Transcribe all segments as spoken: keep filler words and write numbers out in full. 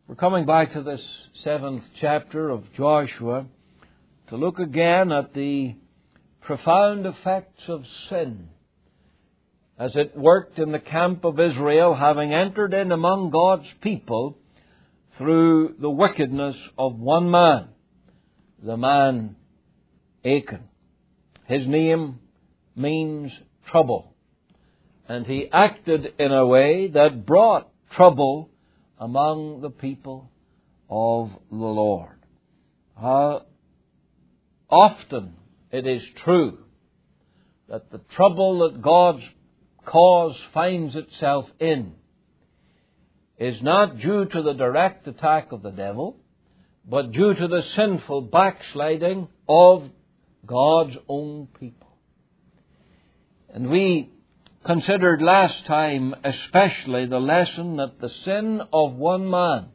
We're coming back to this seventh chapter of Joshua to look again at the profound effects of sin as it worked in the camp of Israel, having entered in among God's people through the wickedness of one man, the man Achan. His name means trouble, and he acted in a way that brought trouble among the people of the Lord. How often it is true that the trouble that God's cause finds itself in is not due to the direct attack of the devil, but due to the sinful backsliding of God's own people. And we considered last time especially the lesson that the sin of one man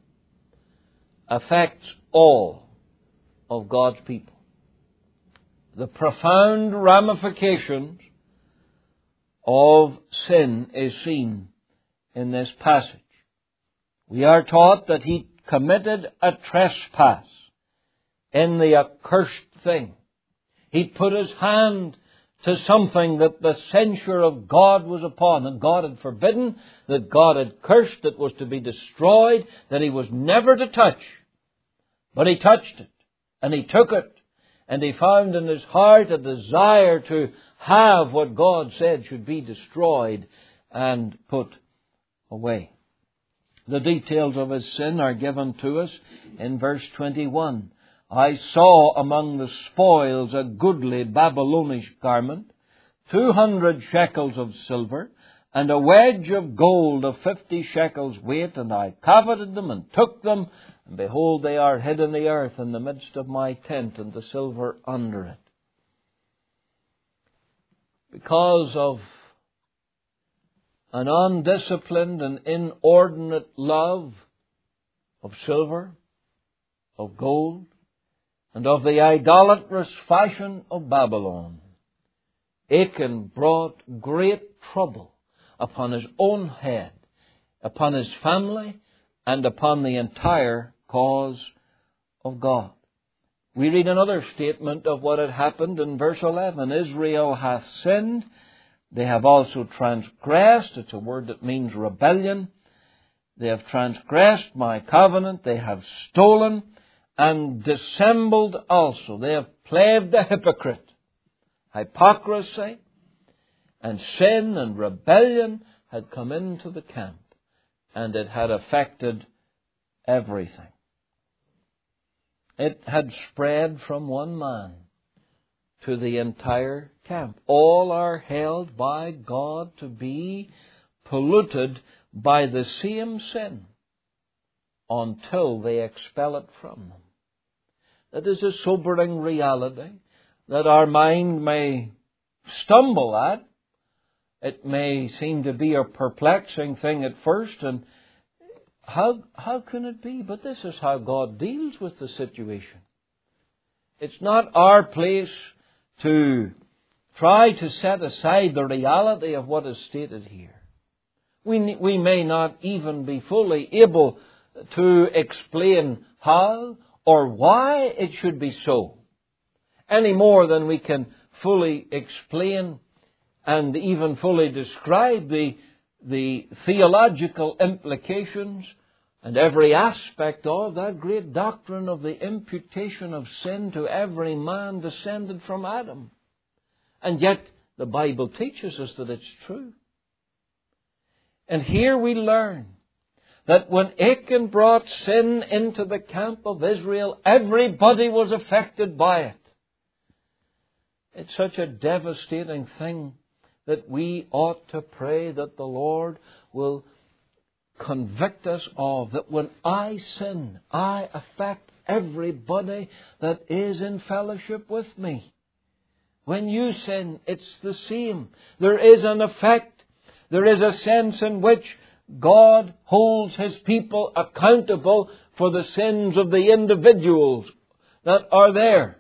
affects all of God's people. The profound ramifications of sin is seen in this passage. We are taught that he committed a trespass in the accursed thing. He put his hand to something that the censure of God was upon, that God had forbidden, that God had cursed, that was to be destroyed, that he was never to touch. But he touched it, and he took it, and he found in his heart a desire to have what God said should be destroyed and put away. The details of his sin are given to us in verse twenty-one. I saw among the spoils a goodly Babylonish garment, two hundred shekels of silver, and a wedge of gold of fifty shekels weight, and I coveted them and took them, and behold, they are hid in the earth in the midst of my tent, and the silver under it. Because of an undisciplined and inordinate love of silver, of gold, and of the idolatrous fashion of Babylon, Achan brought great trouble upon his own head, upon his family, and upon the entire cause of God. We read another statement of what had happened in verse eleven. Israel hath sinned. They have also transgressed. It's a word that means rebellion. They have transgressed my covenant. They have stolen and dissembled also. They have played the hypocrite. Hypocrisy and sin and rebellion had come into the camp, and it had affected everything. It had spread from one man to the entire camp. All are held by God to be polluted by the same sin until they expel it from them. That is a sobering reality that our mind may stumble at. It may seem to be a perplexing thing at first, and how how can it be? But this is how God deals with the situation. It's not our place to try to set aside the reality of what is stated here. We we may not even be fully able to explain how or why it should be so, any more than we can fully explain and even fully describe the, the theological implications and every aspect of that great doctrine of the imputation of sin to every man descended from Adam. And yet the Bible teaches us that it's true. And here we learn that when Achan brought sin into the camp of Israel, everybody was affected by it. It's such a devastating thing that we ought to pray that the Lord will convict us of, that when I sin, I affect everybody that is in fellowship with me. When you sin, it's the same. There is an effect. There is a sense in which God holds His people accountable for the sins of the individuals that are there.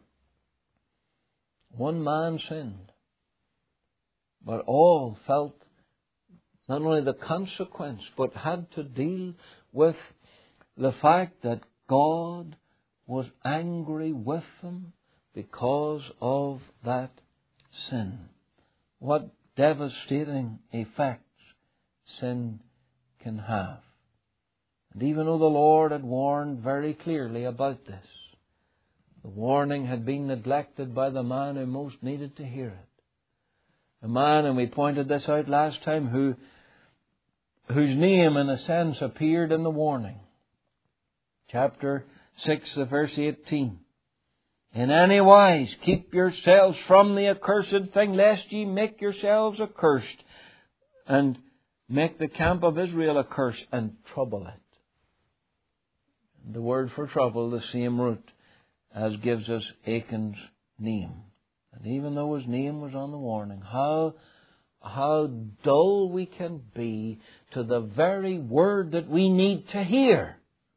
One man sinned, but all felt not only the consequence, but had to deal with the fact that God was angry with them because of that sin. What devastating effects sin can have. And even though the Lord had warned very clearly about this, the warning had been neglected by the man who most needed to hear it. A man, and we pointed this out last time, who whose name in a sense appeared in the warning. Chapter six, verse eighteen. In any wise keep yourselves from the accursed thing, lest ye make yourselves accursed, and make the camp of Israel accursed, and trouble it. The word for trouble, the same root as gives us Achan's name. And even though his name was on the warning, how, how dull we can be to the very word that we need to hear.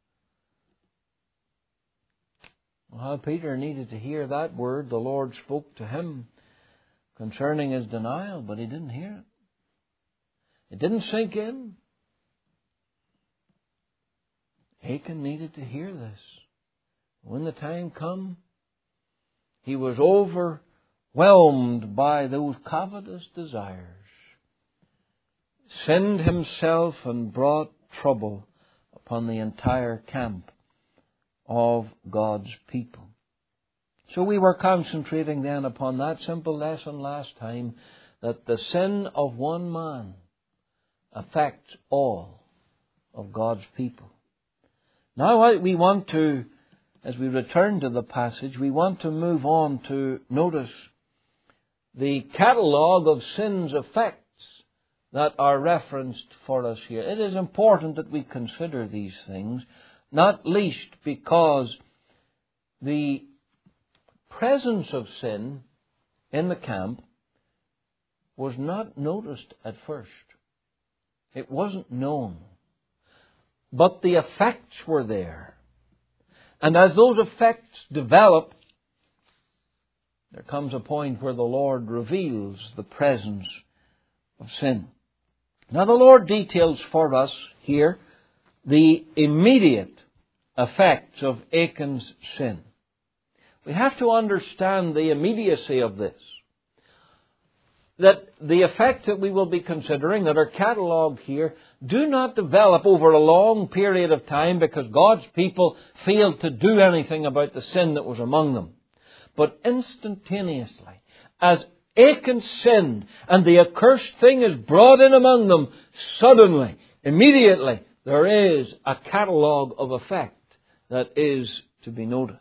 How Peter needed to hear that word. The Lord spoke to him concerning his denial, but he didn't hear it. It didn't sink in. Achan needed to hear this. When the time come, he was overwhelmed by those covetous desires, sinned himself and brought trouble upon the entire camp of God's people. So we were concentrating then upon that simple lesson last time, that the sin of one man affects all of God's people. Now we want to, as we return to the passage, we want to move on to notice the catalogue of sin's effects that are referenced for us here. It is important that we consider these things, not least because the presence of sin in the camp was not noticed at first. It wasn't known. But the effects were there. And as those effects develop, there comes a point where the Lord reveals the presence of sin. Now the Lord details for us here the immediate effects of Achan's sin. We have to understand the immediacy of this. That the effects that we will be considering, that are catalogued here, do not develop over a long period of time because God's people failed to do anything about the sin that was among them. But instantaneously, as Achan sinned and the accursed thing is brought in among them, suddenly, immediately, there is a catalogue of effect that is to be noticed.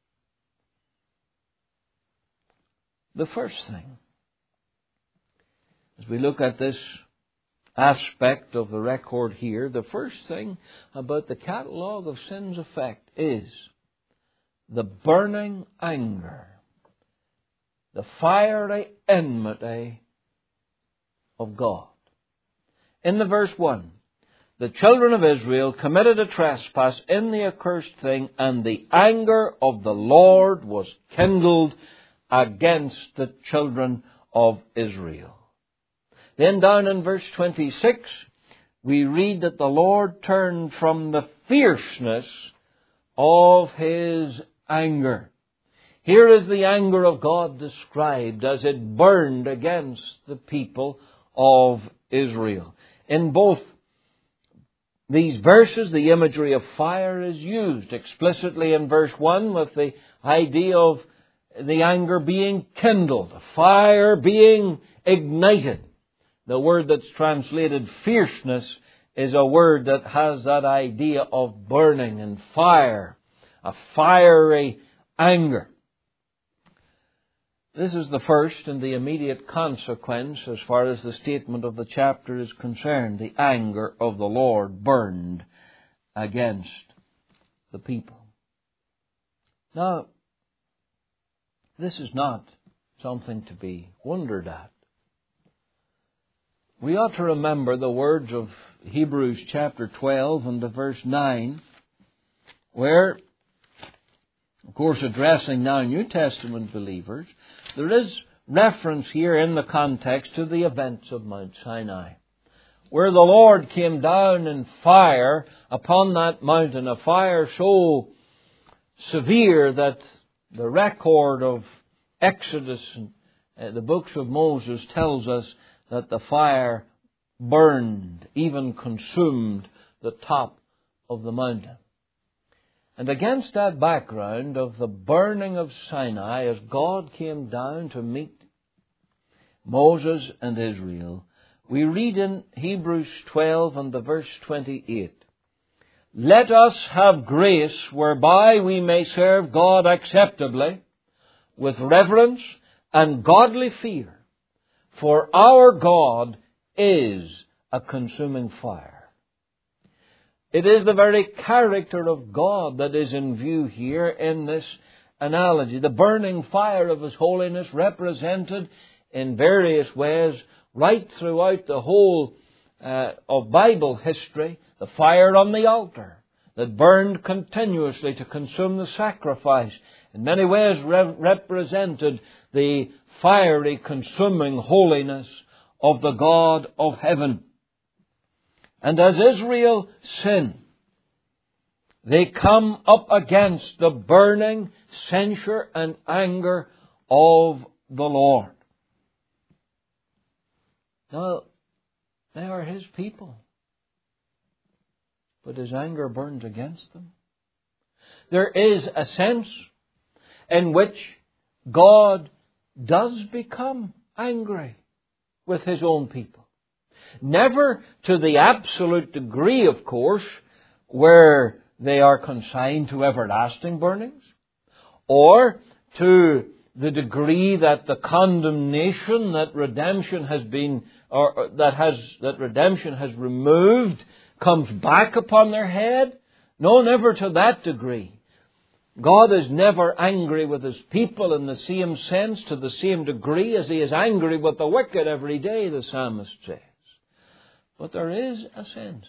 The first thing, as we look at this aspect of the record here, the first thing about the catalogue of sin's effect is the burning anger, the fiery enmity of God. In the verse one, the children of Israel committed a trespass in the accursed thing, and the anger of the Lord was kindled against the children of Israel. Then down in verse twenty-six, we read that the Lord turned from the fierceness of His anger. Here is the anger of God described as it burned against the people of Israel. In both these verses, the imagery of fire is used explicitly in verse one with the idea of the anger being kindled, a fire being ignited. The word that's translated fierceness is a word that has that idea of burning and fire, a fiery anger. This is the first and the immediate consequence as far as the statement of the chapter is concerned. The anger of the Lord burned against the people. Now, this is not something to be wondered at. We ought to remember the words of Hebrews chapter twelve and the verse nine, where, of course, addressing now New Testament believers, there is reference here in the context to the events of Mount Sinai. where the Lord came down in fire upon that mountain, a fire so severe that the record of Exodus and uh, the books of Moses tells us that the fire burned, even consumed the top of the mountain. And against that background of the burning of Sinai, as God came down to meet Moses and Israel, we read in Hebrews twelve and the verse twenty-eight, "Let us have grace whereby we may serve God acceptably, with reverence and godly fear, for our God is a consuming fire." It is the very character of God that is in view here in this analogy. The burning fire of His holiness represented in various ways right throughout the whole uh, of Bible history. The fire on the altar that burned continuously to consume the sacrifice, in many ways re- represented the fiery, consuming holiness of the God of heaven. And as Israel sin, they come up against the burning censure and anger of the Lord. Now, they are His people, but His anger burns against them. There is a sense in which God does become angry with His own people. Never to the absolute degree, of course, where they are consigned to everlasting burnings, or to the degree that the condemnation that redemption has been, or that has that redemption has removed, comes back upon their head. No, never to that degree. God is never angry with His people in the same sense, to the same degree as He is angry with the wicked every day, the psalmist says. But there is a sense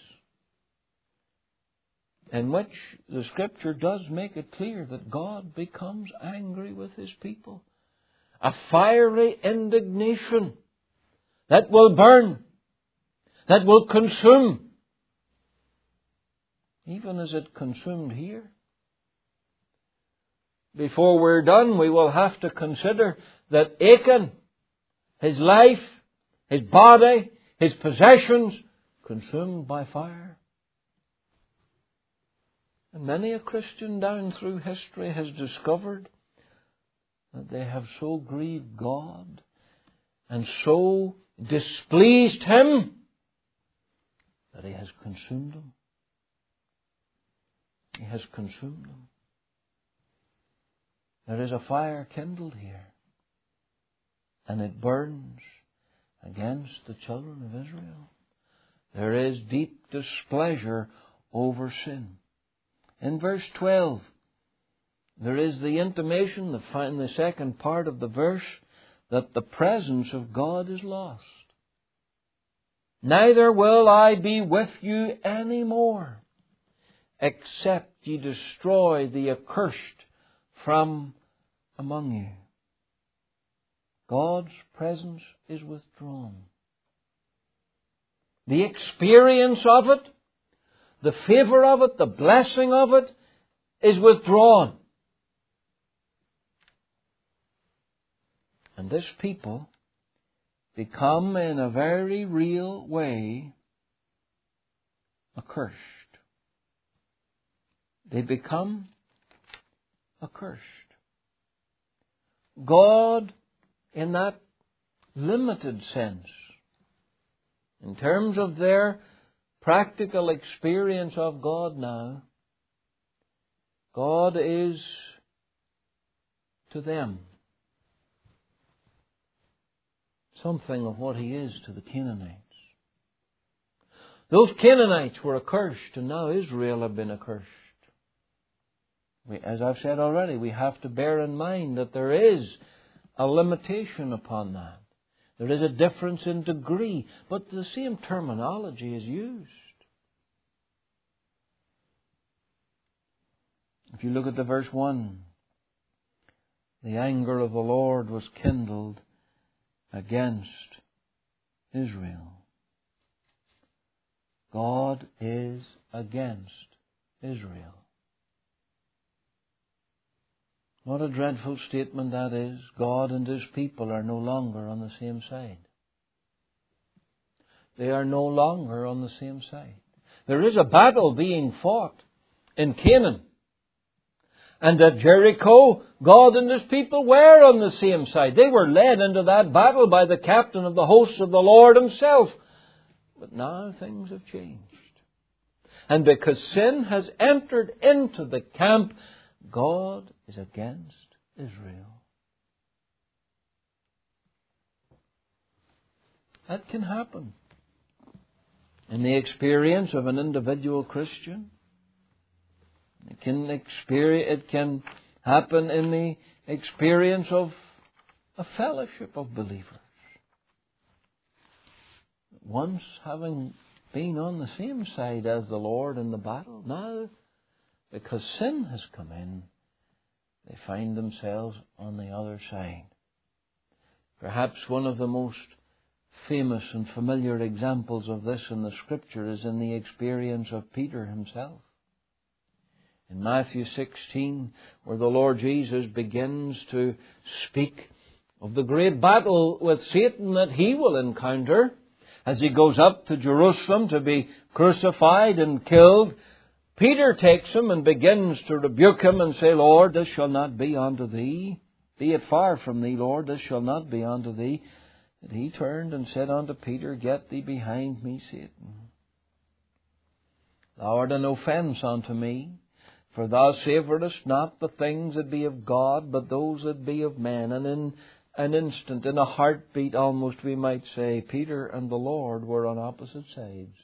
in which the Scripture does make it clear that God becomes angry with His people. A fiery indignation that will burn, that will consume, even as it consumed here. Before we're done, we will have to consider that Achan, his life, his body, his possessions, consumed by fire. And many a Christian down through history has discovered that they have so grieved God and so displeased Him that He has consumed them. He has consumed them. There is a fire kindled here, and it burns against the children of Israel. There is deep displeasure over sin. In verse twelve, there is the intimation, the, in the second part of the verse, that the presence of God is lost. "Neither will I be with you any more, except ye destroy the accursed from among you." God's presence is withdrawn. The experience of it, the favour of it, the blessing of it is withdrawn. And this people become in a very real way accursed. They become accursed. God, in that limited sense, in terms of their practical experience of God now, God is to them something of what He is to the Canaanites. Those Canaanites were accursed, and now Israel have been accursed. We, as I've said already, we have to bear in mind that there is a limitation upon that. There is a difference in degree, but the same terminology is used. If you look at the verse one, the anger of the Lord was kindled against Israel. God is against Israel. What a dreadful statement that is. God and His people are no longer on the same side. They are no longer on the same side. There is a battle being fought in Canaan. And at Jericho, God and His people were on the same side. They were led into that battle by the captain of the hosts of the Lord Himself. But now things have changed. And because sin has entered into the camp, God is against Israel. That can happen in the experience of an individual Christian. It can experience, it can happen in the experience of a fellowship of believers. Once having been on the same side as the Lord in the battle, now, because sin has come in, they find themselves on the other side. Perhaps one of the most famous and familiar examples of this in the Scripture is in the experience of Peter himself. In Matthew sixteen, where the Lord Jesus begins to speak of the great battle with Satan that He will encounter as He goes up to Jerusalem to be crucified and killed, Peter takes him and begins to rebuke him and say, Lord, this shall not be unto thee. Be it far from thee, Lord, this shall not be unto thee. And He turned and said unto Peter, Get thee behind me, Satan. Thou art an offence unto me, for thou savourest not the things that be of God, but those that be of men. And in an instant, in a heartbeat almost, we might say, Peter and the Lord were on opposite sides.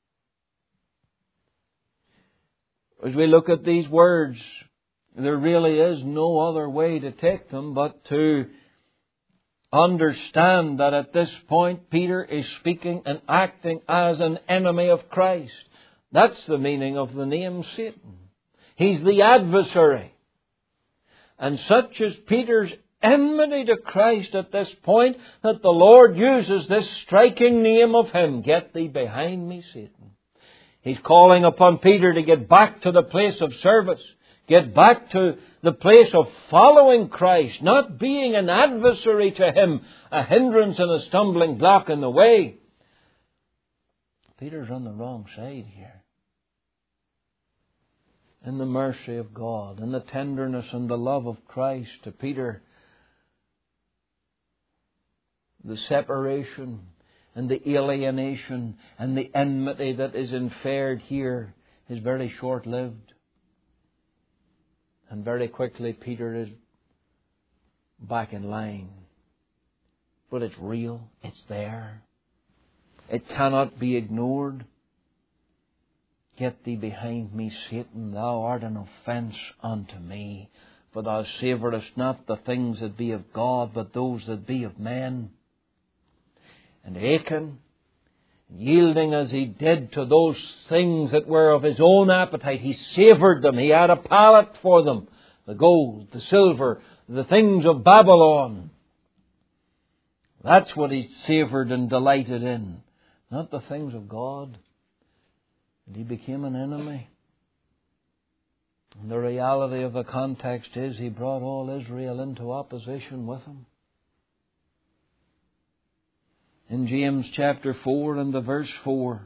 As we look at these words, there really is no other way to take them but to understand that at this point Peter is speaking and acting as an enemy of Christ. That's the meaning of the name Satan. He's the adversary. And such is Peter's enmity to Christ at this point that the Lord uses this striking name of him. Get thee behind me, Satan. He's calling upon Peter to get back to the place of service. Get back to the place of following Christ, not being an adversary to Him, a hindrance and a stumbling block in the way. Peter's on the wrong side here. In the mercy of God, in the tenderness and the love of Christ to Peter, the separation and the alienation and the enmity that is inferred here is very short-lived. And very quickly Peter is back in line. But it's real. It's there. It cannot be ignored. Get thee behind me, Satan. Thou art an offence unto me. For thou savourest not the things that be of God, but those that be of men. And Achan, yielding as he did to those things that were of his own appetite, he savoured them. He had a palate for them. The gold, the silver, the things of Babylon. That's what he savoured and delighted in. Not the things of God. And he became an enemy. And the reality of the context is he brought all Israel into opposition with him. In James chapter four and the verse four,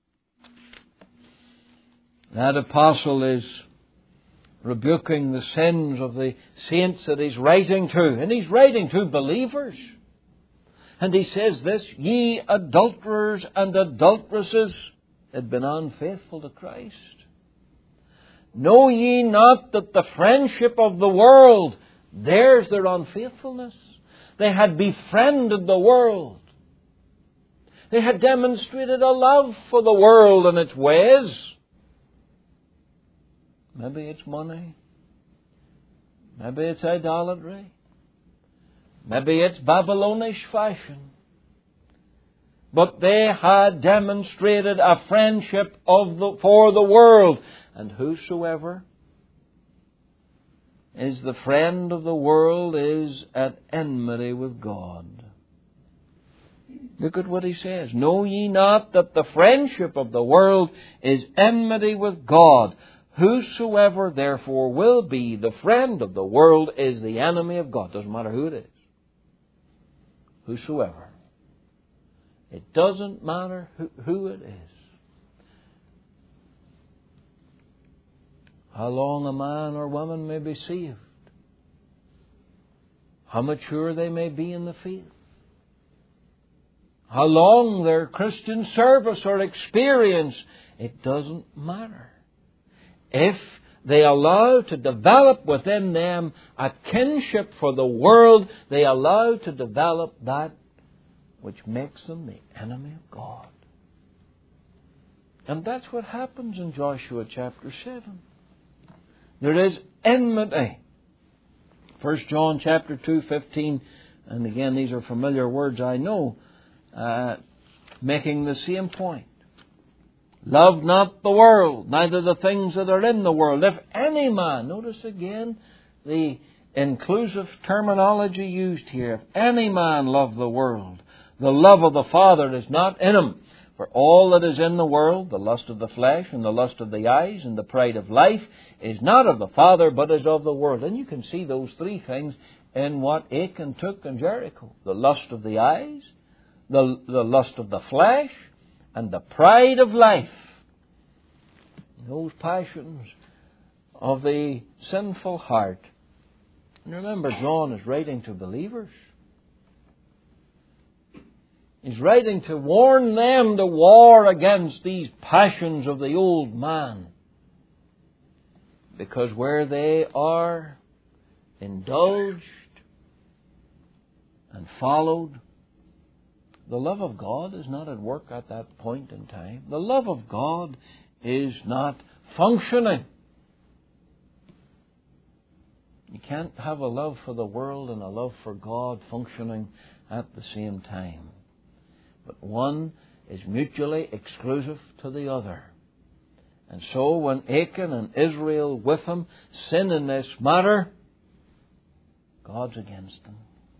that apostle is rebuking the sins of the saints that he's writing to. And he's writing to believers. And he says this, Ye adulterers and adulteresses had been unfaithful to Christ. Know ye not that the friendship of the world, there's their unfaithfulness. They had befriended the world. They had demonstrated a love for the world and its ways. Maybe it's money. Maybe it's idolatry. Maybe it's Babylonish fashion. But they had demonstrated a friendship of the, for the world. And whosoever is the friend of the world is at enmity with God. Look at what he says. Know ye not that the friendship of the world is enmity with God? Whosoever therefore will be the friend of the world is the enemy of God. Doesn't matter who it is. Whosoever. It doesn't matter who, who it is. How long a man or woman may be saved. How mature they may be in the faith. How long their Christian service or experience. It doesn't matter. If they allow to develop within them a kinship for the world, they allow to develop that which makes them the enemy of God. And that's what happens in Joshua chapter seven. There is enmity. First John chapter two, fifteen, and again these are familiar words I know, uh, making the same point. Love not the world, neither the things that are in the world. If any man, notice again the inclusive terminology used here. If any man love the world, the love of the Father is not in him. For all that is in the world, the lust of the flesh and the lust of the eyes and the pride of life, is not of the Father, but is of the world. And you can see those three things in what Achan took in Jericho. The lust of the eyes, the, the lust of the flesh, and the pride of life. Those passions of the sinful heart. And remember, John is writing to believers. He's writing to warn them to war against these passions of the old man. Because where they are indulged and followed, the love of God is not at work at that point in time. The love of God is not functioning. You can't have a love for the world and a love for God functioning at the same time. But one is mutually exclusive to the other. And so when Achan and Israel with him sin in this matter, God's against them.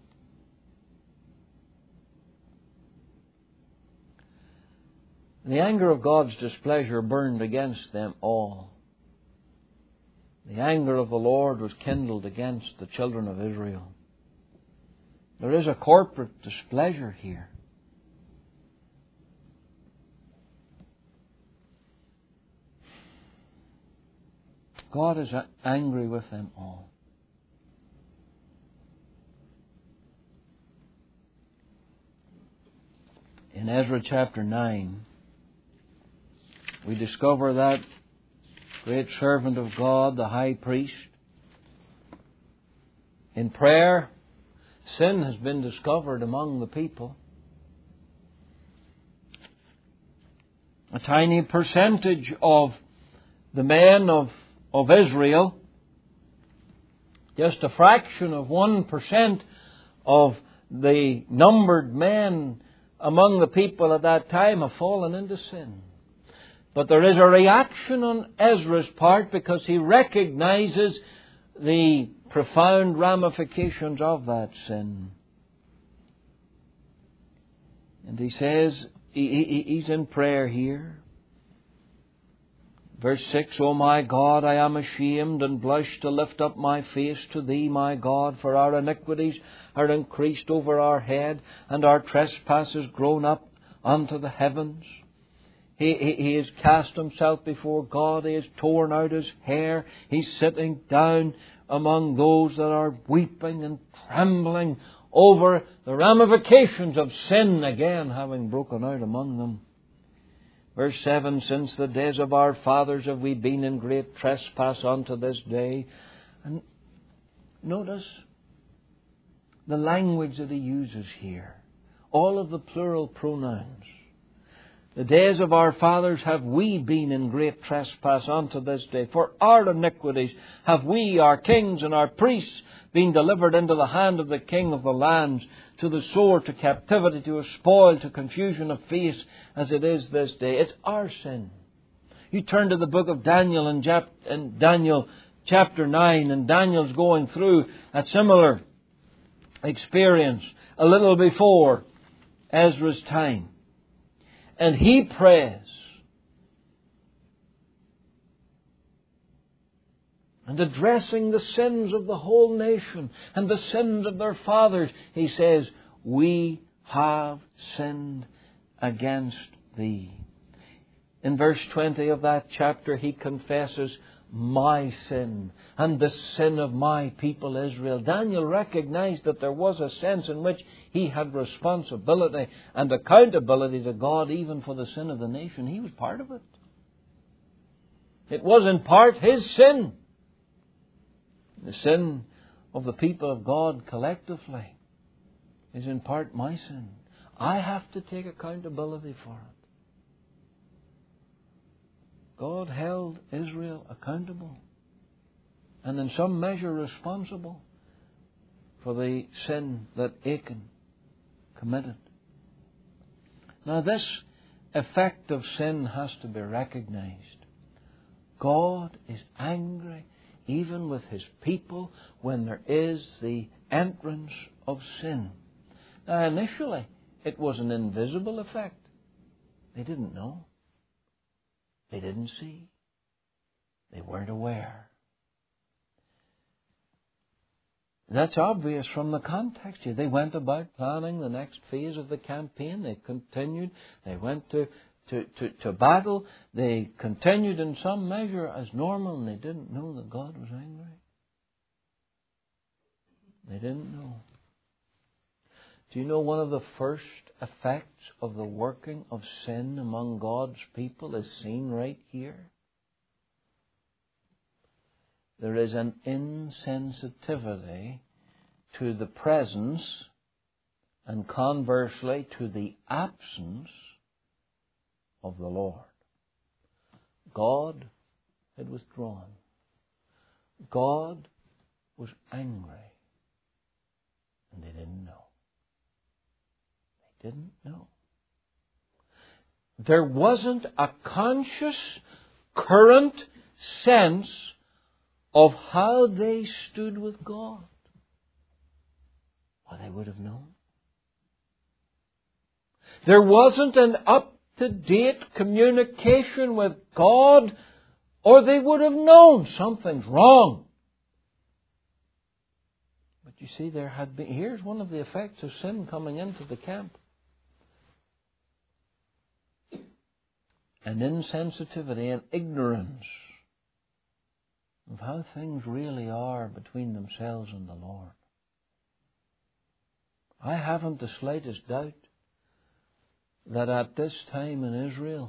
The anger of God's displeasure burned against them all. The anger of the Lord was kindled against the children of Israel. There is a corporate displeasure here. God is angry with them all. In Ezra chapter nine, we discover that great servant of God, the high priest, in prayer, sin has been discovered among the people. A tiny percentage of the men of of Israel, just a fraction of one percent of the numbered men among the people at that time have fallen into sin. But there is a reaction on Ezra's part because he recognizes the profound ramifications of that sin. And he says, he, he, he's in prayer here. Verse six, O my God, I am ashamed and blush to lift up my face to Thee, my God, for our iniquities are increased over our head, and our trespasses grown up unto the heavens. He, he, he has cast himself before God. He has torn out his hair. He's sitting down among those that are weeping and trembling over the ramifications of sin again having broken out among them. Verse seven, since the days of our fathers have we been in great trespass unto this day. And notice the language that he uses here. All of the plural pronouns. The days of our fathers have we been in great trespass unto this day. For our iniquities have we, our kings and our priests, been delivered into the hand of the king of the lands, to the sword, to captivity, to a spoil, to confusion of face, as it is this day. It's our sin. You turn to the book of Daniel and Daniel chapter nine, and Daniel's going through a similar experience a little before Ezra's time. And he prays. And addressing the sins of the whole nation and the sins of their fathers, he says, we have sinned against thee. In verse twenty of that chapter, he confesses, my sin and the sin of my people Israel. Daniel recognized that there was a sense in which he had responsibility and accountability to God even for the sin of the nation. He was part of it. It was in part his sin. The sin of the people of God collectively is in part my sin. I have to take accountability for it. God held Israel accountable and in some measure responsible for the sin that Achan committed. Now this effect of sin has to be recognized. God is angry even with His people when there is the entrance of sin. Now initially it was an invisible effect. They didn't know. They didn't see. They weren't aware. That's obvious from the context here. They went about planning the next phase of the campaign. They continued. They went to, to, to, to battle. They continued in some measure as normal, and they didn't know that God was angry. They didn't know. Do you know one of the first effects of the working of sin among God's people is seen right here? There is an insensitivity to the presence and conversely to the absence of the Lord. God had withdrawn. God was angry. And they didn't know. Didn't know. There wasn't a conscious, current sense of how they stood with God. Well, they would have known. There wasn't an up-to-date communication with God, or they would have known something's wrong. But you see, there had been, here's one of the effects of sin coming into the camp. An insensitivity and ignorance of how things really are between themselves and the Lord. I haven't the slightest doubt that at this time in Israel,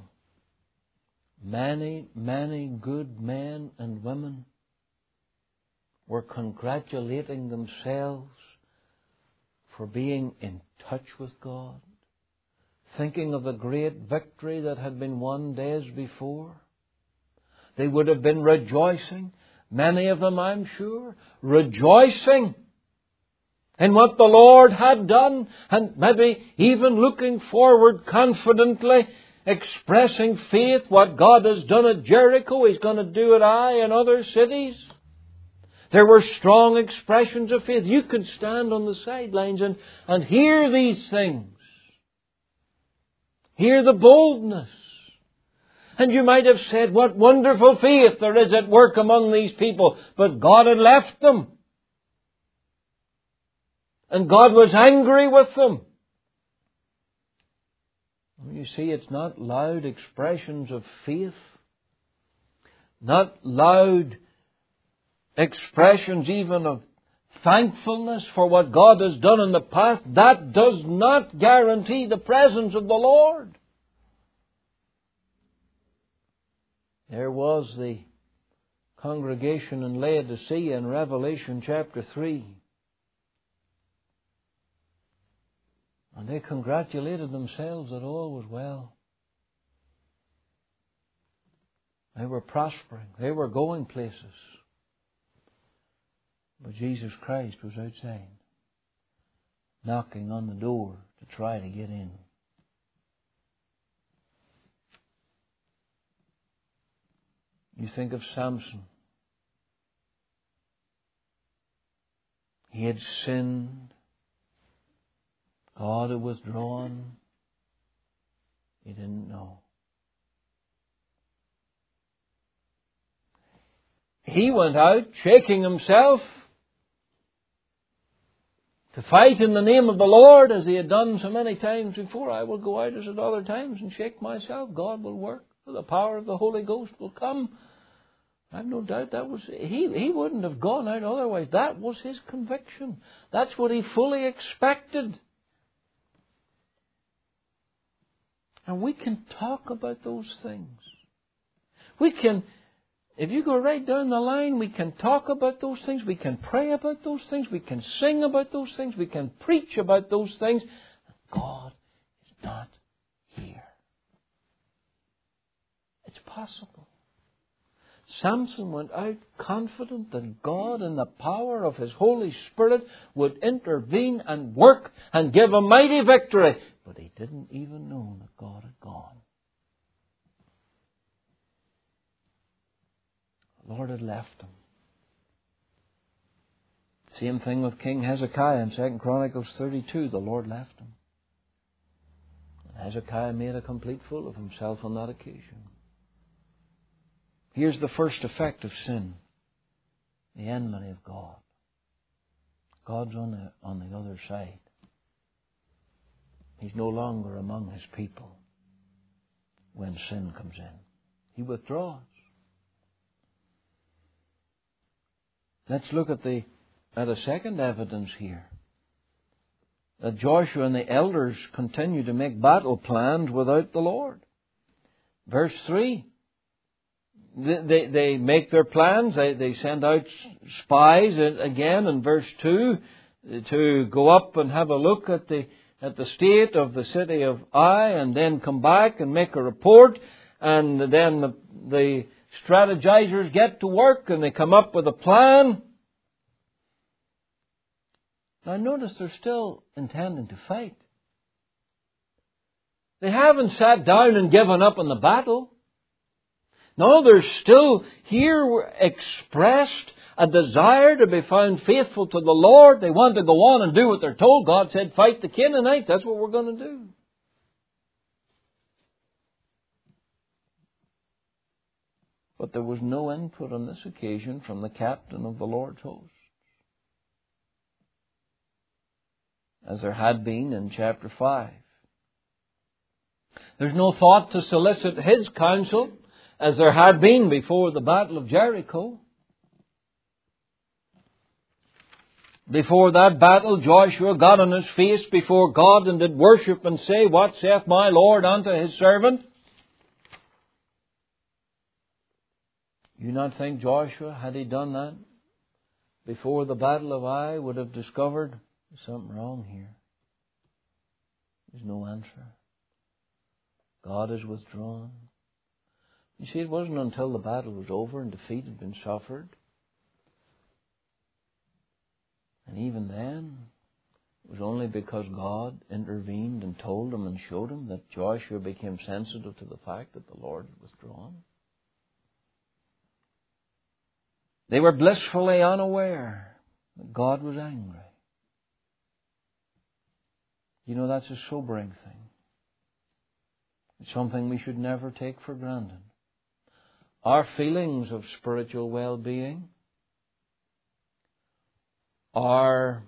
many, many good men and women were congratulating themselves for being in touch with God, thinking of the great victory that had been won days before. They would have been rejoicing, many of them, I'm sure, rejoicing in what the Lord had done, and maybe even looking forward confidently, expressing faith. What God has done at Jericho, He's going to do at Ai and other cities. There were strong expressions of faith. You could stand on the sidelines and, and hear these things. Hear the boldness. And you might have said, what wonderful faith there is at work among these people. But God had left them. And God was angry with them. You see, it's not loud expressions of faith. Not loud expressions even of thankfulness for what God has done in the past. That does not guarantee the presence of the Lord. There was the congregation in Laodicea in Revelation chapter three. And they congratulated themselves that all was well. They were prospering. They were going places. But Jesus Christ was outside, knocking on the door to try to get in. You think of Samson. He had sinned God had withdrawn. He didn't know. He went out shaking himself to fight in the name of the Lord as he had done so many times before. I will go out as at other times and shake myself. God will work. The power of the Holy Ghost will come. I have no doubt that was, he, he wouldn't have gone out otherwise. That was his conviction. That's what he fully expected. And we can talk about those things. We can, if you go right down the line, we can talk about those things. We can pray about those things. We can sing about those things. We can preach about those things. God is not here. It's possible. Samson went out confident that God in the power of His Holy Spirit would intervene and work and give a mighty victory. But he didn't even know that God had gone. The Lord had left him. Same thing with King Hezekiah in Second Chronicles thirty-two. The Lord left him. And Hezekiah made a complete fool of himself on that occasion. Here's the first effect of sin. The enmity of God. God's on the, on the other side. He's no longer among His people when sin comes in. He withdraws. Let's look at the at a second evidence here. That Joshua and the elders continue to make battle plans without the Lord. Verse three. They, they, they make their plans. They, they send out spies again in verse two to go up and have a look at the at the state of the city of Ai, and then come back and make a report. And then the, the strategizers get to work and they come up with a plan. Now notice they're still intending to fight. They haven't sat down and given up on the battle. No, there's still here expressed a desire to be found faithful to the Lord. They want to go on and do what they're told. God said, fight the Canaanites. That's what we're going to do. But there was no input on this occasion from the captain of the Lord's host, as there had been in chapter five. There's no thought to solicit his counsel, as there had been before the battle of Jericho. Before that battle, Joshua got on his face before God and did worship and say, what saith my Lord unto His servant? You not think Joshua, had he done that before the battle of Ai, would have discovered there's something wrong here? There's no answer. God is withdrawn. You see, it wasn't until the battle was over and defeat had been suffered. And even then, it was only because God intervened and told him and showed him that Joshua became sensitive to the fact that the Lord had withdrawn. They were blissfully unaware that God was angry. You know, that's a sobering thing. It's something we should never take for granted. Our feelings of spiritual well-being, our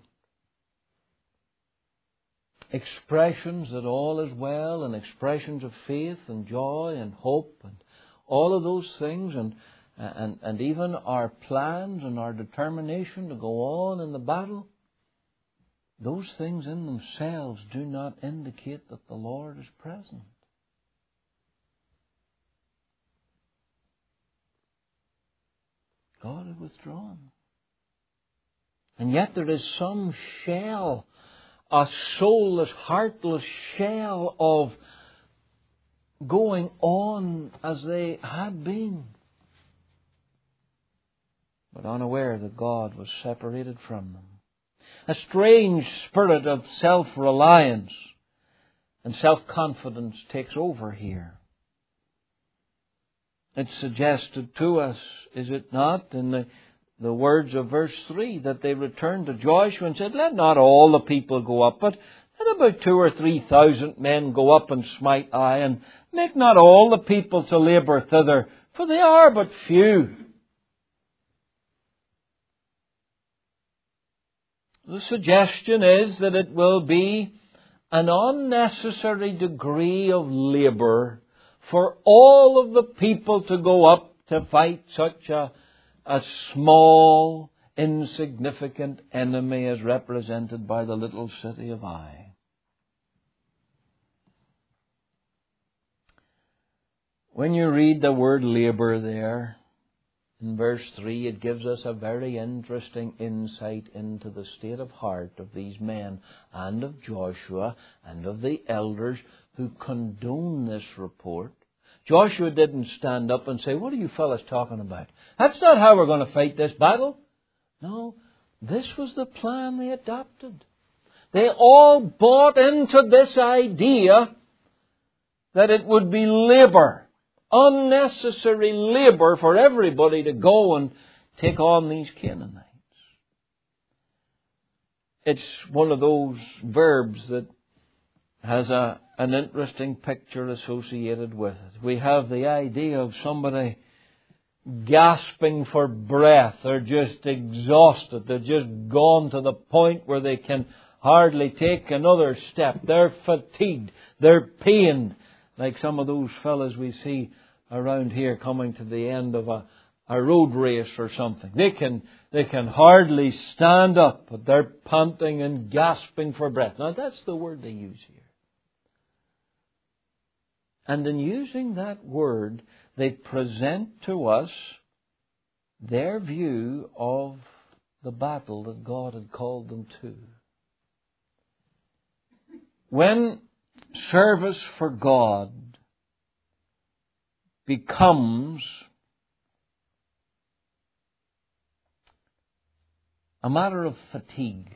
expressions that all is well, and expressions of faith and joy and hope and all of those things, and and, and even our plans and our determination to go on in the battle, those things in themselves do not indicate that the Lord is present. God had withdrawn. And yet there is some shell, a soulless, heartless shell of going on as they had been, but unaware that God was separated from them. A strange spirit of self-reliance and self-confidence takes over here. It's suggested to us, is it not, in the, the words of verse three, that they returned to Joshua and said, let not all the people go up, but Let about two or three thousand men go up and smite Ai, and make not all the people to labour thither, for they are but few. The suggestion is that it will be an unnecessary degree of labour for all of the people to go up to fight such a, a small, insignificant enemy as represented by the little city of Ai. When you read the word labour there, in verse three, it gives us a very interesting insight into the state of heart of these men and of Joshua and of the elders who condone this report. Joshua didn't stand up and say, "What are you fellas talking about? That's not how we're going to fight this battle." No, this was the plan they adopted. They all bought into this idea that it would be labour. Unnecessary labour for everybody to go and take on these Canaanites. It's one of those verbs that has a, an interesting picture associated with it. We have the idea of somebody gasping for breath. They're just exhausted. They're just gone to the point where they can hardly take another step. They're fatigued. They're pained. Like some of those fellas we see around here coming to the end of a, a road race or something. They can, they can hardly stand up, but they're panting and gasping for breath. Now that's the word they use here. And in using that word, they present to us their view of the battle that God had called them to. When service for God becomes a matter of fatigue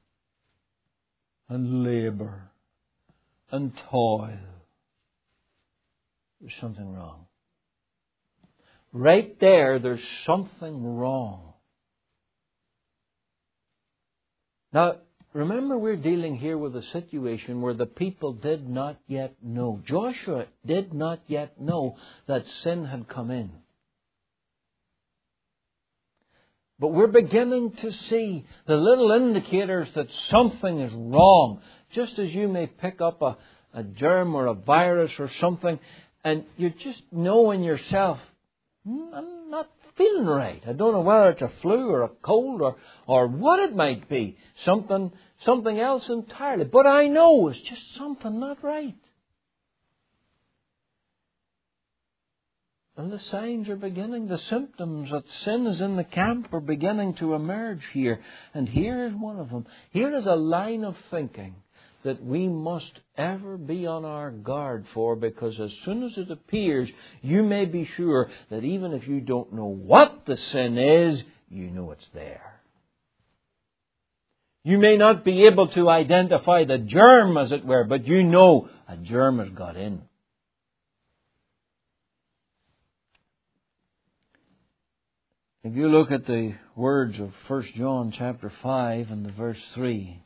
and labour and toil, there's something wrong. Right there, there's something wrong. Now, remember, we're dealing here with a situation where the people did not yet know. Joshua did not yet know that sin had come in. But we're beginning to see the little indicators that something is wrong. Just as you may pick up a, a germ or a virus or something, and you just know in yourself, hmm, I'm not feeling right. I don't know whether it's a flu or a cold or, or what it might be. Something, something else entirely. But I know it's just something not right. And the signs are beginning. The symptoms that sin is in the camp are beginning to emerge here. And here is one of them. Here is a line of thinking that we must ever be on our guard for, because as soon as it appears, you may be sure that even if you don't know what the sin is, you know it's there. You may not be able to identify the germ, as it were, but you know a germ has got in. If you look at the words of First John chapter five and the verse three,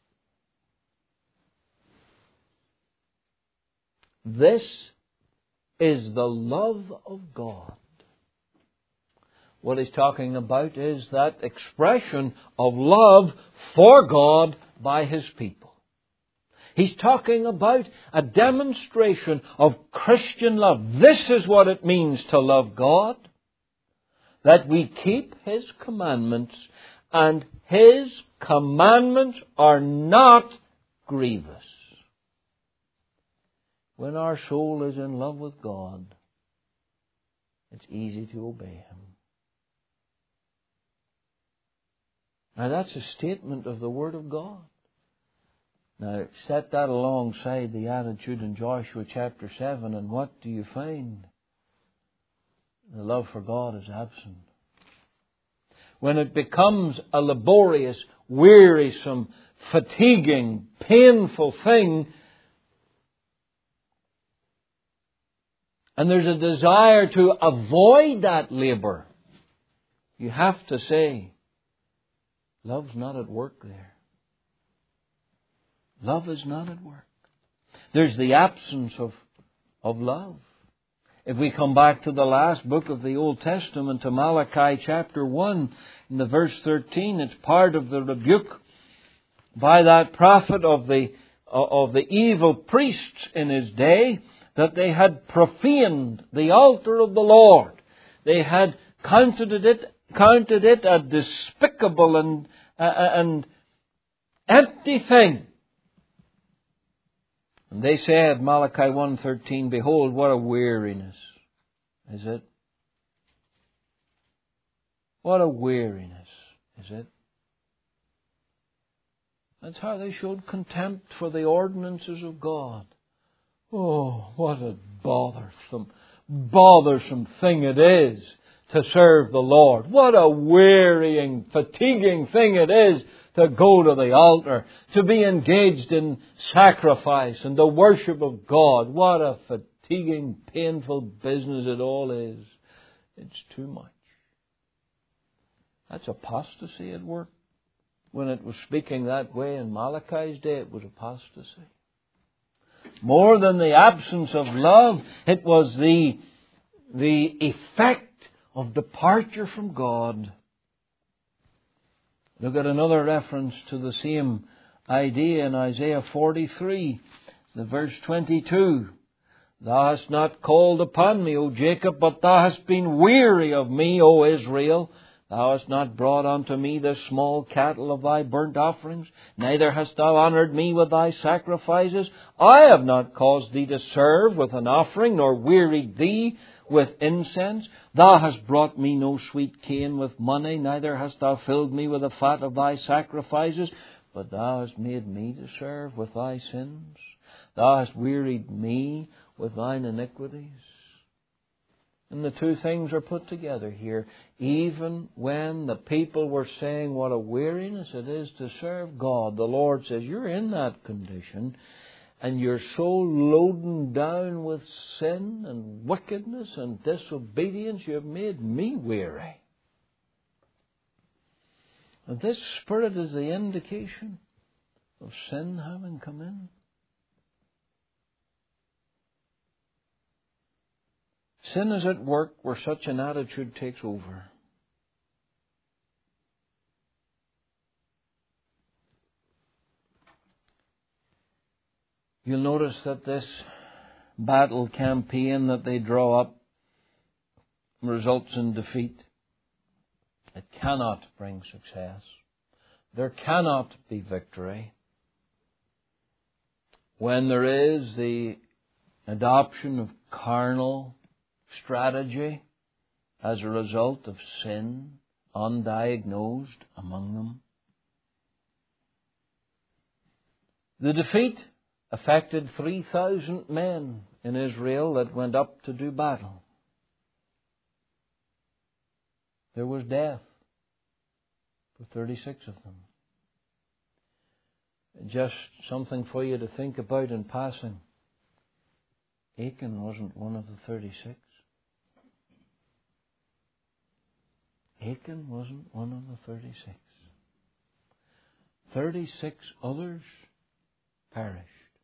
this is the love of God. What he's talking about is that expression of love for God by His people. He's talking about a demonstration of Christian love. This is what it means to love God. That we keep His commandments, and His commandments are not grievous. When our soul is in love with God, it's easy to obey Him. Now that's a statement of the Word of God. Now set that alongside the attitude in Joshua chapter seven, and what do you find? The love for God is absent. When it becomes a laborious, wearisome, fatiguing, painful thing, and there's a desire to avoid that labour, you have to say, love's not at work there. Love is not at work. There's the absence of, of love. If we come back to the last book of the Old Testament, to Malachi chapter one, in the verse thirteen, it's part of the rebuke by that prophet of the of the evil priests in his day, that they had profaned the altar of the Lord. They had counted it counted it a despicable and uh, and empty thing. And they said, Malachi one thirteen, behold, what a weariness is it? What a weariness is it? That's how they showed contempt for the ordinances of God. Oh, what a bothersome, bothersome thing it is to serve the Lord. What a wearying, fatiguing thing it is to go to the altar, to be engaged in sacrifice and the worship of God. What a fatiguing, painful business it all is. It's too much. That's apostasy at work. When it was speaking that way in Malachi's day, it was apostasy. More than the absence of love, it was the, the effect of departure from God. Look at another reference to the same idea in Isaiah forty-three, the verse twenty-two. Thou hast not called upon me, O Jacob, but thou hast been weary of me, O Israel. Thou hast not brought unto me the small cattle of thy burnt offerings, neither hast thou honoured me with thy sacrifices. I have not caused thee to serve with an offering, nor wearied thee with incense. Thou hast brought me no sweet cane with money, neither hast thou filled me with the fat of thy sacrifices. But thou hast made me to serve with thy sins. Thou hast wearied me with thine iniquities. And the two things are put together here. Even when the people were saying what a weariness it is to serve God, the Lord says, you're in that condition, and you're so loaded down with sin and wickedness and disobedience, you have made me weary. And this spirit is the indication of sin having come in. Sin is at work where such an attitude takes over. You'll notice that this battle campaign that they draw up results in defeat. It cannot bring success. There cannot be victory when there is the adoption of carnal strategy as a result of sin undiagnosed among them. The defeat affected three thousand men in Israel that went up to do battle. There was death for thirty-six of them. Just something for you to think about in passing. Achan wasn't one of the thirty-six. Achan wasn't one of the thirty-six. Thirty-six others perished.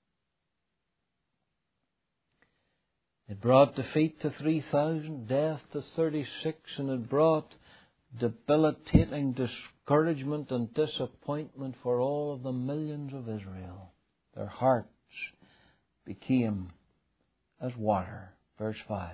It brought defeat to three thousand, death to thirty-six, and it brought debilitating discouragement and disappointment for all of the millions of Israel. Their hearts became as water. Verse five.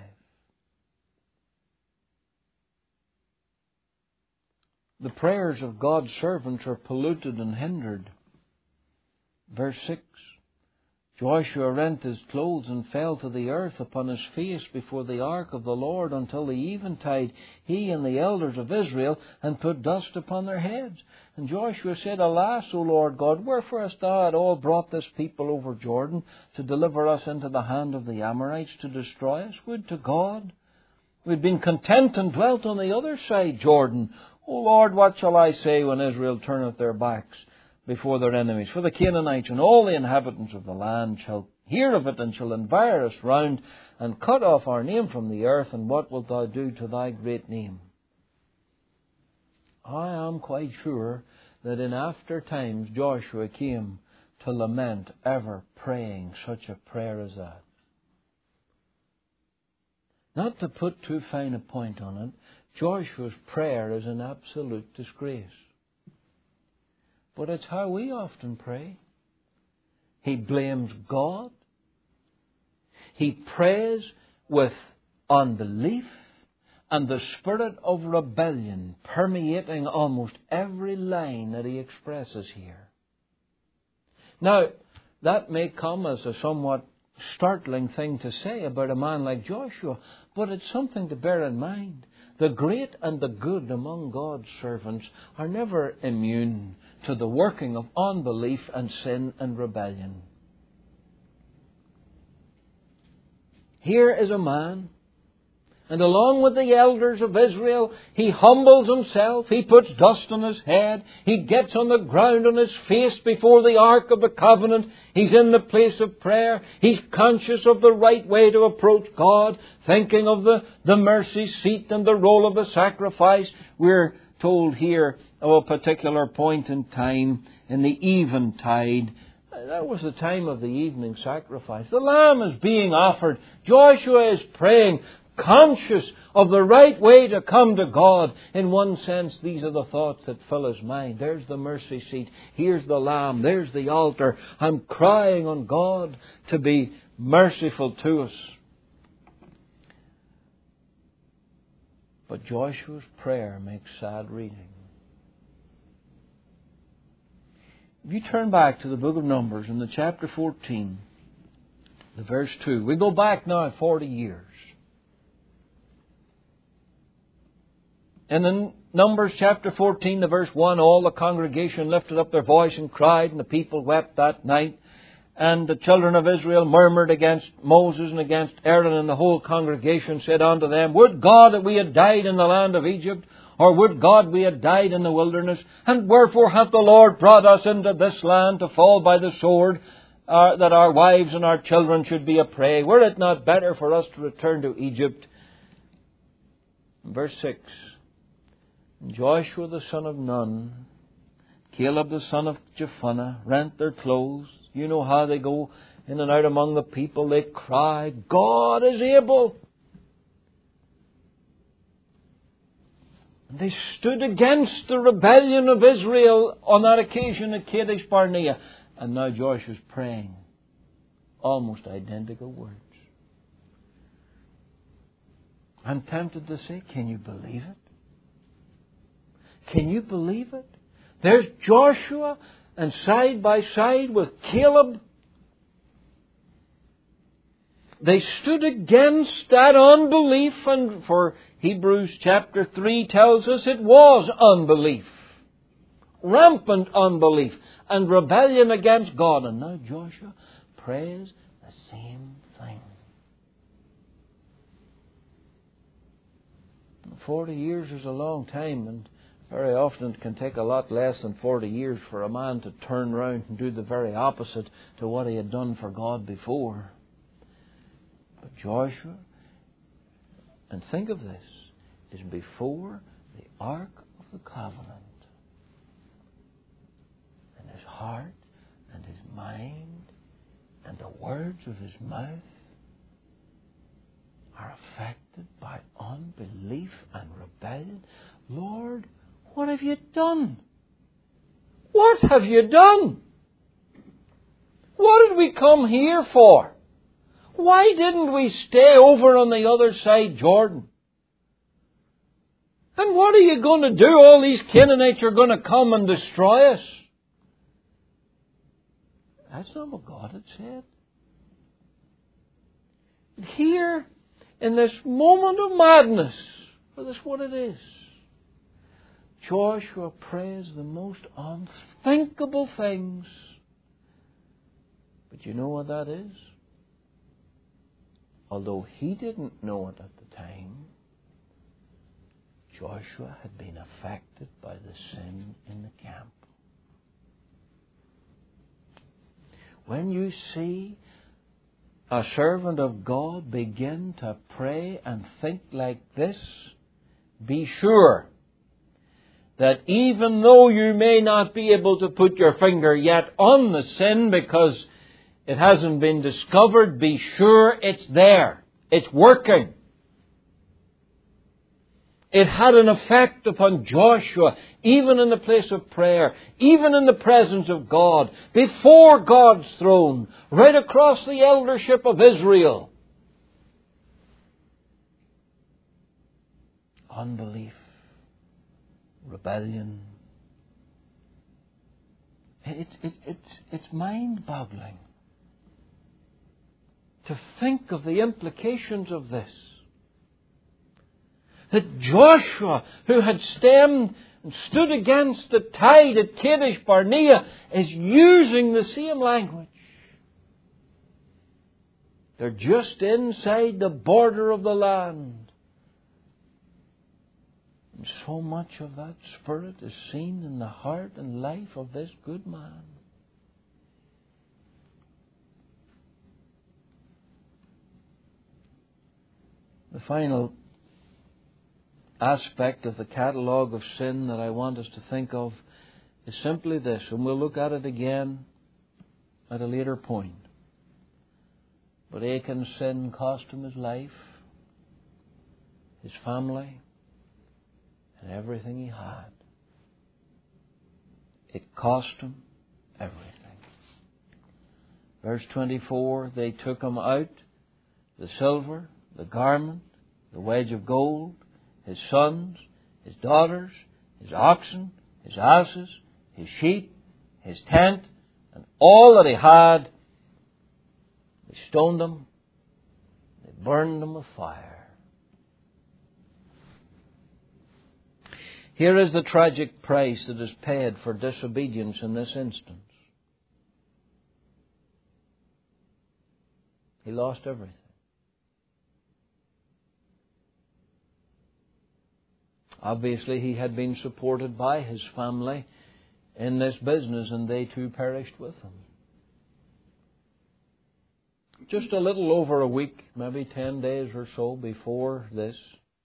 The prayers of God's servants are polluted and hindered. Verse six. Joshua rent his clothes and fell to the earth upon his face before the ark of the Lord until the eventide, he and the elders of Israel, and put dust upon their heads. And Joshua said, Alas, O Lord God, wherefore hast thou at all brought this people over Jordan to deliver us into the hand of the Amorites to destroy us? Would to God we'd been content and dwelt on the other side Jordan. O Lord, what shall I say when Israel turneth their backs before their enemies? For the Canaanites and all the inhabitants of the land shall hear of it, and shall envir us round, and cut off our name from the earth. And what wilt thou do to thy great name? I am quite sure that in after times Joshua came to lament ever praying such a prayer as that. Not to put too fine a point on it, Joshua's prayer is an absolute disgrace. But it's how we often pray. He blames God. He prays with unbelief and the spirit of rebellion permeating almost every line that he expresses here. Now, that may come as a somewhat startling thing to say about a man like Joshua, but it's something to bear in mind. The great and the good among God's servants are never immune to the working of unbelief and sin and rebellion. Here is a man, and along with the elders of Israel, he humbles himself, he puts dust on his head, he gets on the ground on his face before the Ark of the Covenant, he's in the place of prayer, he's conscious of the right way to approach God, thinking of the, the mercy seat and the role of the sacrifice. We're told here of a particular point in time in the eventide. That was the time of the evening sacrifice. The lamb is being offered. Joshua is praying, conscious of the right way to come to God. In one sense, these are the thoughts that fill his mind. There's the mercy seat. Here's the lamb. There's the altar. I'm crying on God to be merciful to us. But Joshua's prayer makes sad reading. If you turn back to the book of Numbers in the chapter fourteen, the verse two, we go back now forty years. And in Numbers chapter fourteen, the verse one, all the congregation lifted up their voice and cried, and the people wept that night. And the children of Israel murmured against Moses and against Aaron, and the whole congregation said unto them, Would God that we had died in the land of Egypt, or would God we had died in the wilderness? And wherefore hath the Lord brought us into this land to fall by the sword, uh, that our wives and our children should be a prey? Were it not better for us to return to Egypt? Verse six, Joshua the son of Nun, Caleb the son of Jephunneh rent their clothes. You know how they go in and out among the people. They cry, God is able. And they stood against the rebellion of Israel on that occasion at Kadesh Barnea. And now Joshua's praying almost identical words. I'm tempted to say, can you believe it? Can you believe it? There's Joshua, and side by side with Caleb, they stood against that unbelief, and for Hebrews chapter three tells us it was unbelief. Rampant unbelief and rebellion against God. And now Joshua prays the same thing. Forty years is a long time, and very often it can take a lot less than forty years for a man to turn round and do the very opposite to what he had done for God before. But Joshua, and think of this, is before the Ark of the Covenant. And his heart and his mind and the words of his mouth are affected by unbelief and rebellion. Lord, what have you done? What have you done? What did we come here for? Why didn't we stay over on the other side Jordan? And what are you going to do? All these Canaanites are going to come and destroy us. That's not what God had said. Here, in this moment of madness, for that's what it is, Joshua prays the most unthinkable things. But you know what that is? Although he didn't know it at the time, Joshua had been affected by the sin in the camp. When you see a servant of God begin to pray and think like this, be sure that even though you may not be able to put your finger yet on the sin because it hasn't been discovered, be sure it's there. It's working. It had an effect upon Joshua, even in the place of prayer, even in the presence of God, before God's throne, right across the eldership of Israel. Unbelief, rebellion. It's, it, it's, it's mind-boggling to think of the implications of this. That Joshua, who had stemmed and stood against the tide at Kadesh Barnea, is using the same language. They're just inside the border of the land. And so much of that spirit is seen in the heart and life of this good man. The final aspect of the catalogue of sin that I want us to think of is simply this, and we'll look at it again at a later point. But Achan's sin cost him his life, his family, and everything he had. It cost him everything. Verse twenty-four, they took him out, the silver, the garment, the wedge of gold, his sons, his daughters, his oxen, his asses, his sheep, his tent, and all that he had. They stoned him. They burned him with fire. Here is the tragic price that is paid for disobedience in this instance. He lost everything. Obviously, he had been supported by his family in this business, and they too perished with him. Just a little over a week, maybe ten days or so before this,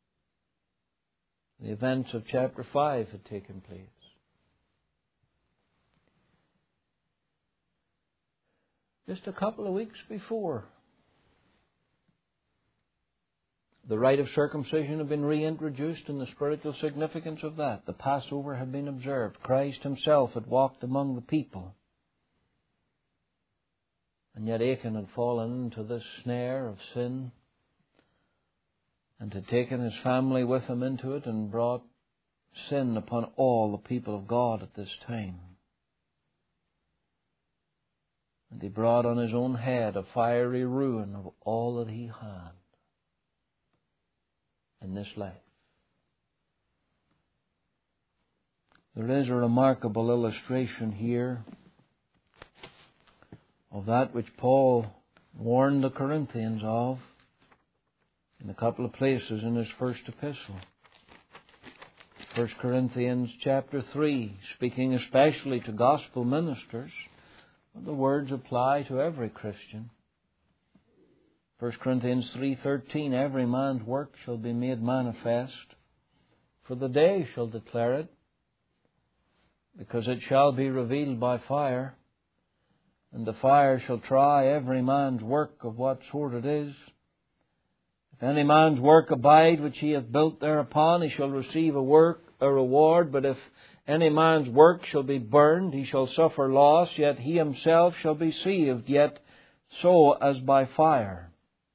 the events of chapter five had taken place. Just a couple of weeks before, the rite of circumcision had been reintroduced, and the spiritual significance of that. The Passover had been observed. Christ himself had walked among the people. And yet Achan had fallen into this snare of sin and had taken his family with him into it and brought sin upon all the people of God at this time. And he brought on his own head a fiery ruin of all that he had in this life. There is a remarkable illustration here of that which Paul warned the Corinthians of in a couple of places in his first epistle. First Corinthians chapter three, speaking especially to gospel ministers, but the words apply to every Christian. First Corinthians three thirteen, every man's work shall be made manifest, for the day shall declare it, because it shall be revealed by fire, and the fire shall try every man's work of what sort it is. If any man's work abide which he hath built thereupon, he shall receive a work, a reward. But if any man's work shall be burned, he shall suffer loss, yet he himself shall be saved, yet so as by fire.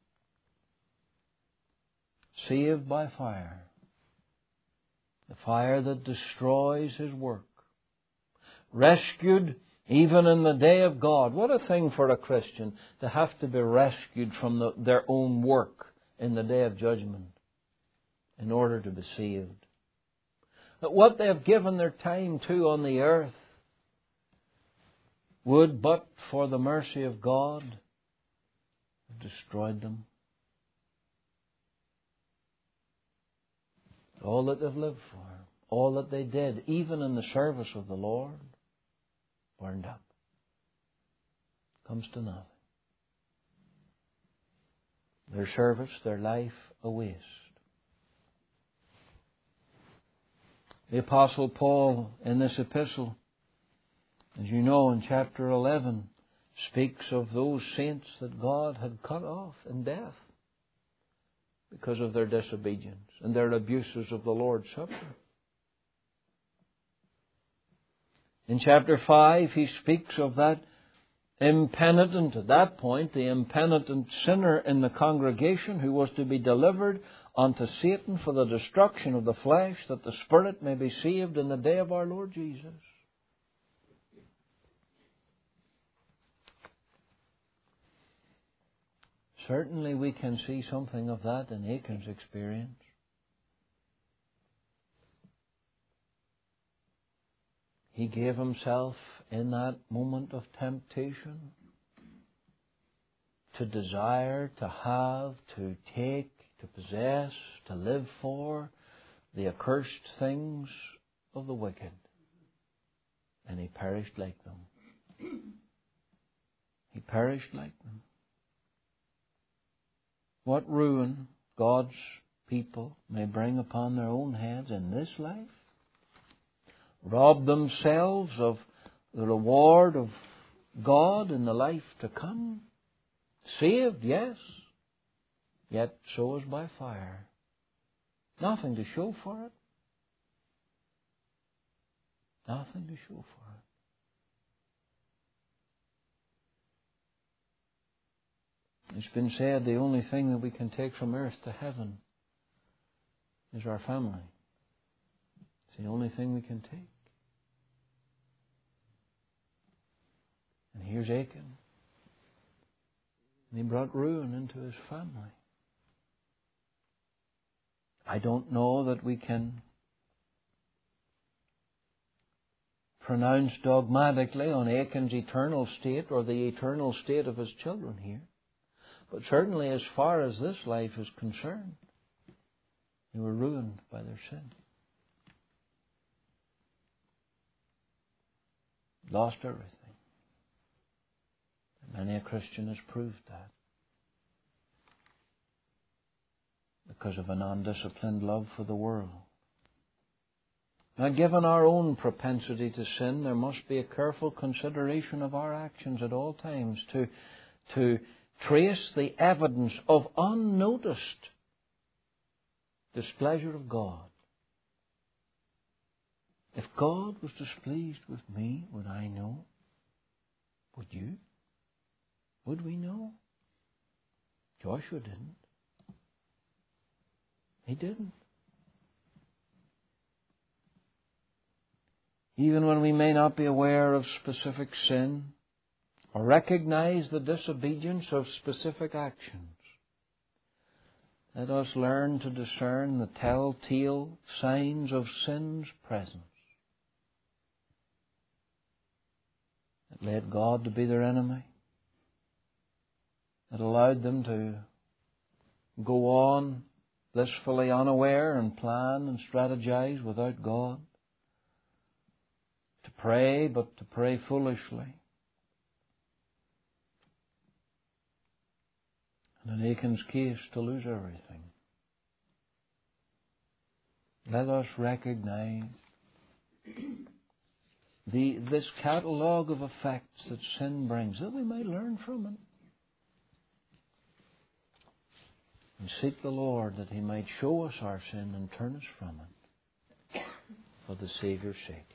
Saved by fire. The fire that destroys his work. Rescued even in the day of God. What a thing for a Christian to have to be rescued from the, their own work in the day of judgment in order to be saved. But what they have given their time to on the earth would, but for the mercy of God, have destroyed them. All that they've lived for, all that they did, even in the service of the Lord, burned up. Comes to nothing. Their service, their life, a waste. The Apostle Paul in this epistle, as you know, in chapter eleven, speaks of those saints that God had cut off in death because of their disobedience and their abuses of the Lord's Supper. In chapter five, he speaks of that impenitent, at that point, the impenitent sinner in the congregation who was to be delivered unto Satan for the destruction of the flesh, that the spirit may be saved in the day of our Lord Jesus. Certainly we can see something of that in Achan's experience. He gave himself in that moment of temptation to desire, to have, to take, to possess, to live for the accursed things of the wicked. And he perished like them. He perished like them. What ruin God's people may bring upon their own heads in this life. Rob themselves of the reward of God in the life to come. Saved, yes, yet so is by fire. Nothing to show for it. Nothing to show for it. It's been said the only thing that we can take from earth to heaven is our family. It's the only thing we can take. And here's Achan. And he brought ruin into his family. I don't know that we can pronounce dogmatically on Achan's eternal state or the eternal state of his children here. But certainly as far as this life is concerned, they were ruined by their sin. Lost everything. Many a Christian has proved that because of an undisciplined love for the world. Now, given our own propensity to sin, there must be a careful consideration of our actions at all times to, to trace the evidence of unnoticed displeasure of God. If God was displeased with me, would I know? Would you? Would we know? Joshua didn't. He didn't. Even when we may not be aware of specific sin or recognize the disobedience of specific actions, let us learn to discern the telltale signs of sin's presence. That led God to be their enemy. That allowed them to go on blissfully unaware and plan and strategize without God. To pray, but to pray foolishly. And in Achan's case, to lose everything. Let us recognize the, this catalogue of effects that sin brings, that we may learn from it. And seek the Lord that He might show us our sin and turn us from it for the Saviour's sake.